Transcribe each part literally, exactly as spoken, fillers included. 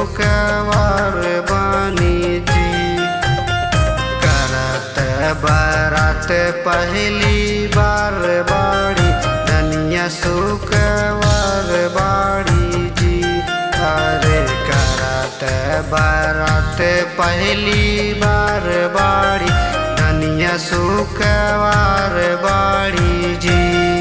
शुक्रवार बानी जी। करत बारात पहली बार बाड़ी धनिया शुक्रवार बाड़ी जी। अरे करत बारात पहली बार बाड़ी धनिया शुक्रवार बाड़ी जी।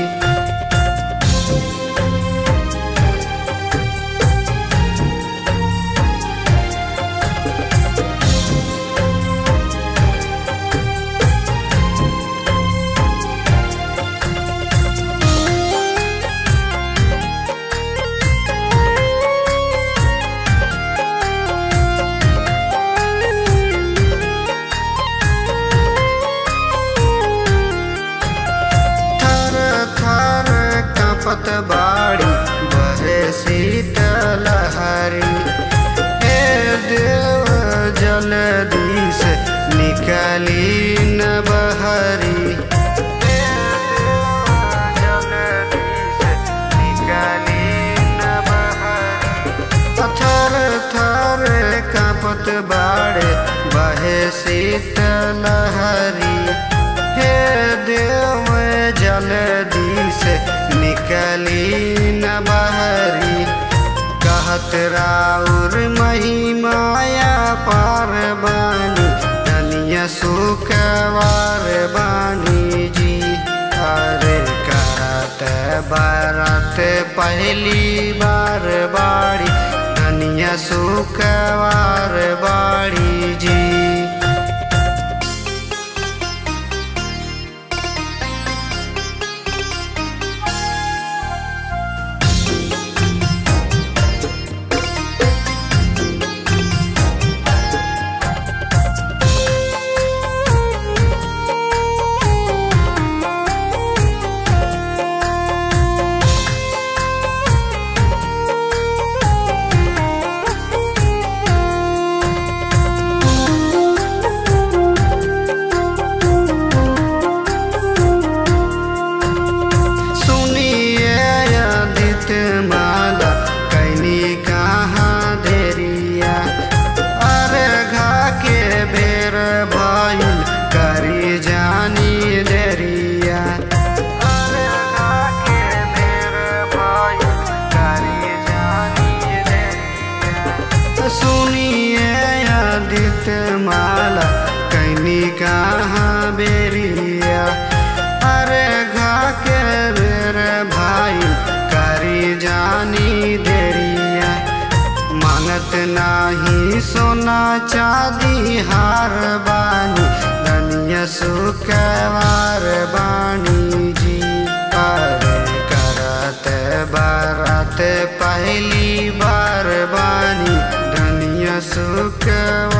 पत बाड़ी बहे शीतल लहरी। हे देव जल्दी से निकली न बहरी। हे देव जल्दी से निकली न बहरी। थर थर कांपत बाड़े बहे शीतल लहरी। हे देव जल्दी से निकली न बहरी। कहत राउर महिमाया पार बानी धनिया शुक्रवार बानी जी। अरे करत बारात पहली बार बाड़ी धनिया शुक्रवार बाड़ी जी। माला कैनी कहाँ देरिया। अरे घा के बेर भइल करी जानी देरिया। अरे घा के बेर भइल करी जानी देरिया। सुनिए आदित्य माला कैनी कहाँ बेरिया। अरे घा के बेर भइल जानी देरिया। मांगत नाही सोना चांदी हार बानी धनिया शुक्रवार बानी जी। अरे करत बारात पहली बार बानी धनिया शुक्रवार